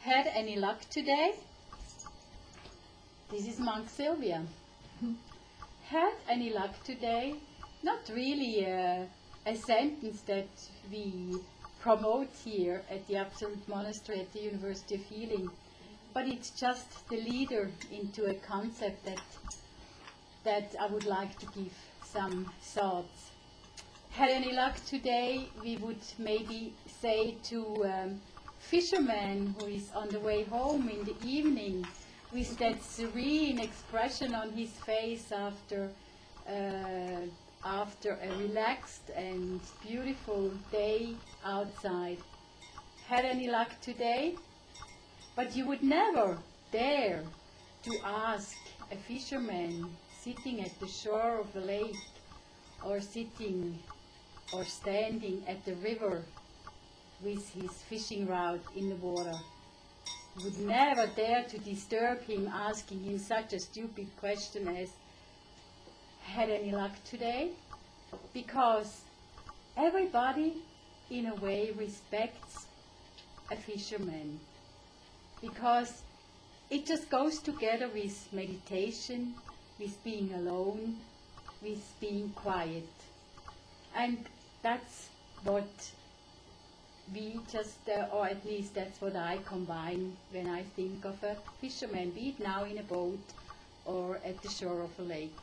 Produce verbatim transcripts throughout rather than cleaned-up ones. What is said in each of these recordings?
Had any luck today? This is Monk Sylvia. Had any luck today? Not really a, a sentence that we promote here at the Absolute Monastery at the University of Healing, but it's just the leader into a concept that, that I would like to give some thoughts. Had any luck today, we would maybe say to um, fisherman who is on the way home in the evening with that serene expression on his face after uh, after a relaxed and beautiful day outside. Had any luck today? But you would never dare to ask a fisherman sitting at the shore of a lake or sitting or standing at the river with his fishing rod in the water. You would never dare to disturb him asking him such a stupid question as, had any luck today? Because everybody in a way respects a fisherman, because it just goes together with meditation, with being alone, with being quiet. And that's what we just, uh, or at least that's what I combine when I think of a fisherman, be it now in a boat or at the shore of a lake.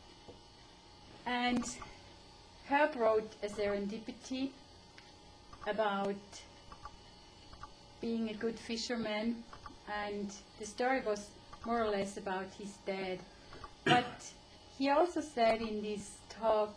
And Herb wrote a serendipity about being a good fisherman, and the story was more or less about his dad. But he also said in this talk,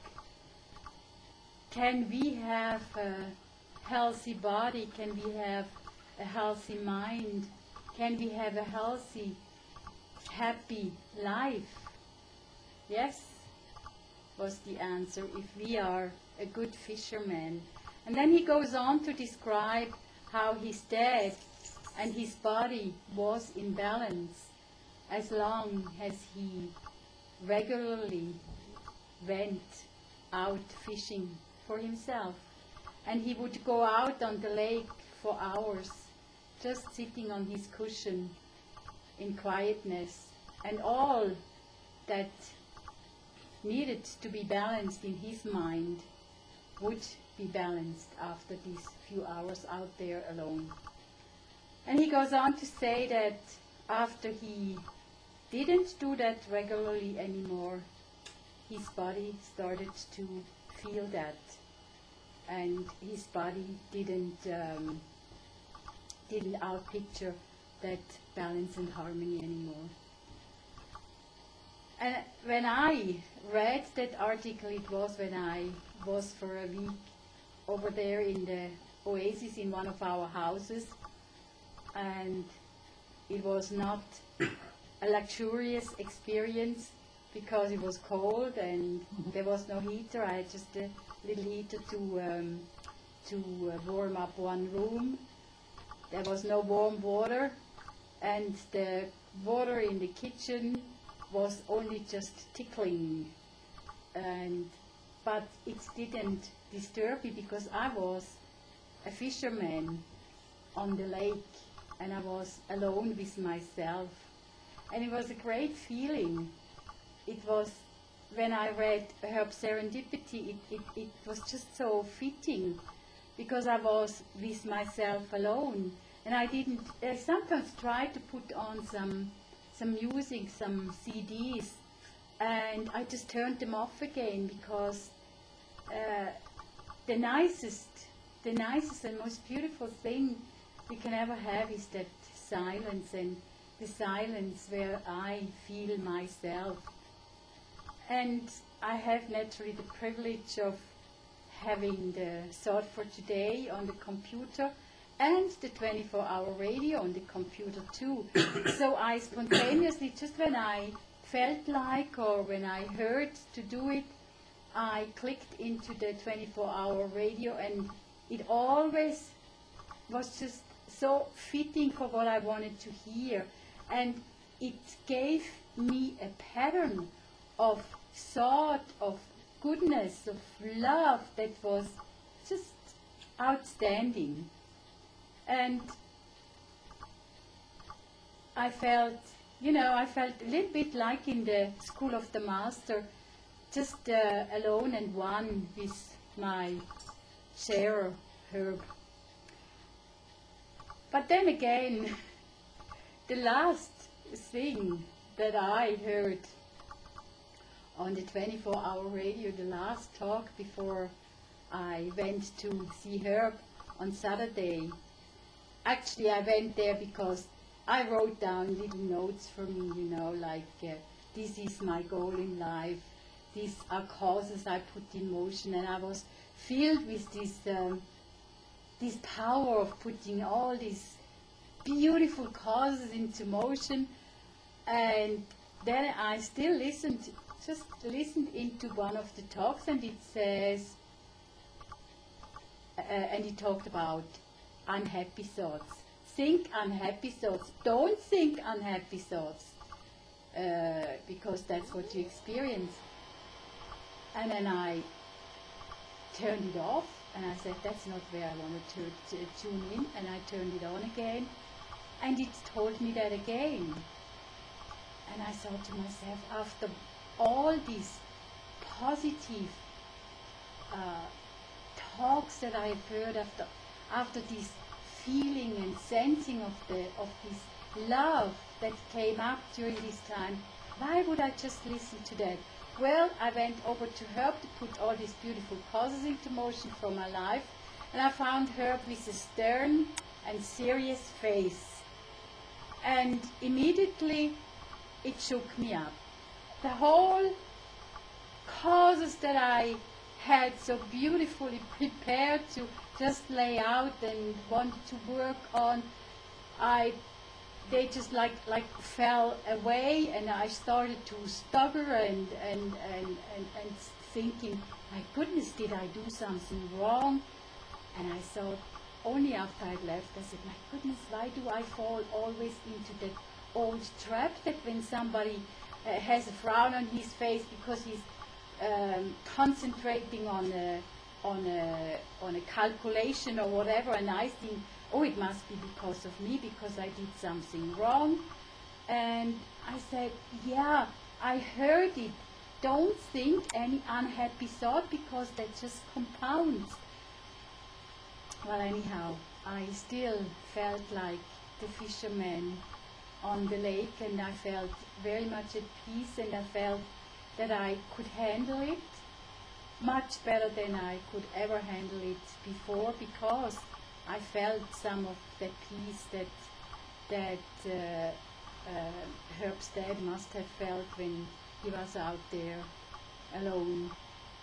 can we have a healthy body? Can we have a healthy mind? Can we have a healthy, happy life? Yes, was the answer, if we are a good fisherman. And then he goes on to describe how his dad and his body was in balance as long as he regularly went out fishing for himself. And he would go out on the lake for hours, just sitting on his cushion in quietness, and all that needed to be balanced in his mind would be balanced after these few hours out there alone. And he goes on to say that after he didn't do that regularly anymore, his body started to feel that, and his body didn't um, didn't outpicture that balance and harmony anymore. And when I read that article, it was when I was for a week over there in the oasis in one of our houses, and it was not a luxurious experience because it was cold and there was no heater. I had just a little heater to um, to uh, warm up one room. There was no warm water, and the water in the kitchen was only just tickling, and but it didn't disturb me because I was a fisherman on the lake and I was alone with myself, and it was a great feeling. It was, when I read Herb Serendipity, it, it, it was just so fitting because I was with myself alone, and I didn't, I sometimes try to put on some some music, some C Ds, and I just turned them off again because uh, the nicest, the nicest and most beautiful thing we can ever have is that silence, and the silence where I feel myself. And I have naturally the privilege of having the Thought for Today on the computer and the twenty-four hour radio on the computer too. So I spontaneously, just when I felt like or when I heard to do it, I clicked into the twenty-four hour radio, and it always was just so fitting for what I wanted to hear. And it gave me a pattern of thought, of goodness, of love that was just outstanding. And I felt, you know, I felt a little bit like in the School of the Master, just uh, alone and one with my sharer, Herb. But then again, the last thing that I heard on the twenty-four hour radio, the last talk before I went to see Herb on Saturday, actually I went there because I wrote down little notes for me, you know, like uh, this is my goal in life, these are causes I put in motion, and I was filled with this um, this power of putting all these beautiful causes into motion. And then I still listened, just listened into one of the talks, and it says, uh, and he talked about unhappy thoughts. Think unhappy thoughts. Don't think unhappy thoughts, uh, because that's what you experience. And then I turned it off, and I said, that's not where I wanted to, to tune in, and I turned it on again, and it told me that again. And I thought to myself, after all these positive uh, talks that I have heard, after after this feeling and sensing of the of this love that came up during this time, why would I just listen to that? Well, I went over to Herb to put all these beautiful causes into motion for my life, and I found Herb with a stern and serious face. And immediately it shook me up. The whole causes that I had so beautifully prepared to just lay out and wanted to work on, I they just like like fell away, and I started to stagger and and, and, and, and thinking, my goodness, did I do something wrong? And I thought, only after I'd left, I said, my goodness, why do I fall always into that old trap that when somebody uh, has a frown on his face because he's um, concentrating on a, on, a, on a calculation or whatever, and I think, oh, it must be because of me, because I did something wrong. And I said, yeah, I heard it. Don't think any unhappy thought, because that just compounds. Well, anyhow, I still felt like the fisherman on the lake, and I felt very much at peace, and I felt that I could handle it much better than I could ever handle it before, because I felt some of that peace that that uh, uh, Herb's dad must have felt when he was out there alone.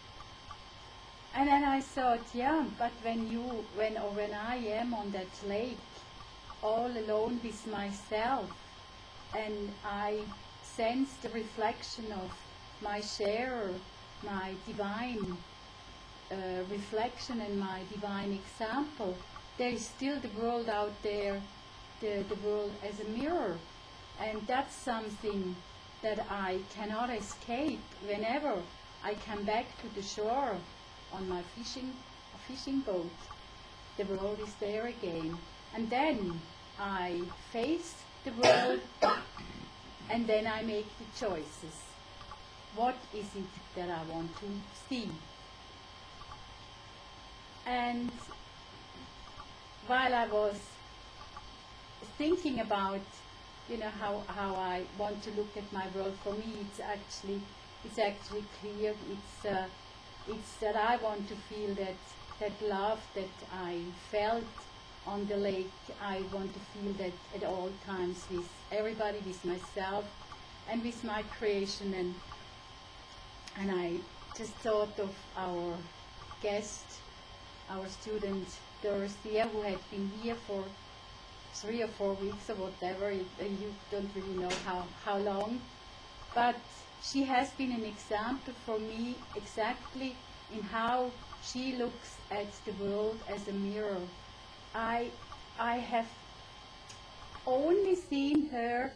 And then I thought, yeah, but when you, when or when I am on that lake, all alone with myself, and I sense the reflection of my sharer, my divine uh, reflection and my divine example, there is still the world out there, the, the world as a mirror. And that's something that I cannot escape. Whenever I come back to the shore on my fishing, fishing boat, the world is there again. And then I face the world, and then I make the choices. What is it that I want to see? And while I was thinking about, you know, how, how I want to look at my world, for me it's actually it's actually clear. It's uh, it's that I want to feel that that love that I felt on the lake. I want to feel that at all times with everybody, with myself, and with my creation. And and I just thought of our guest, our student Dorothea, who had been here for three or four weeks or whatever. It, uh, you don't really know how, how long. But she has been an example for me exactly in how she looks at the world as a mirror. I, I have only seen her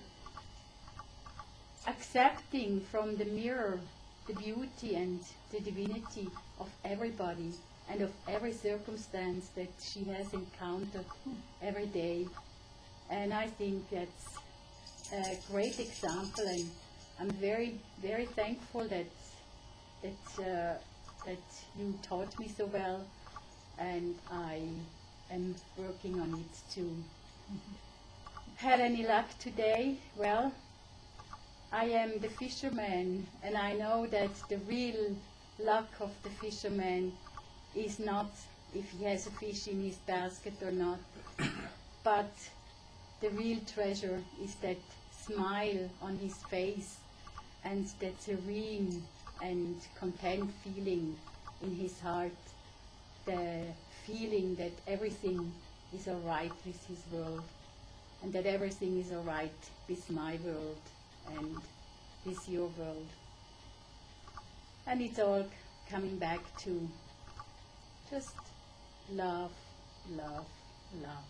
accepting from the mirror the beauty and the divinity of everybody and of every circumstance that she has encountered every day. And I think that's a great example, and I'm very, very thankful that that uh, that you taught me so well, and I am working on it too. Had any luck today? Well, I am the fisherman, and I know that the real luck of the fisherman is not if he has a fish in his basket or not, but the real treasure is that smile on his face and that serene and content feeling in his heart, the feeling that everything is all right with his world, and that everything is all right with my world and with your world. And it's all coming back to just love, love, love.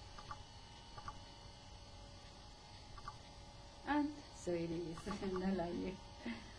And so it is. And I love you.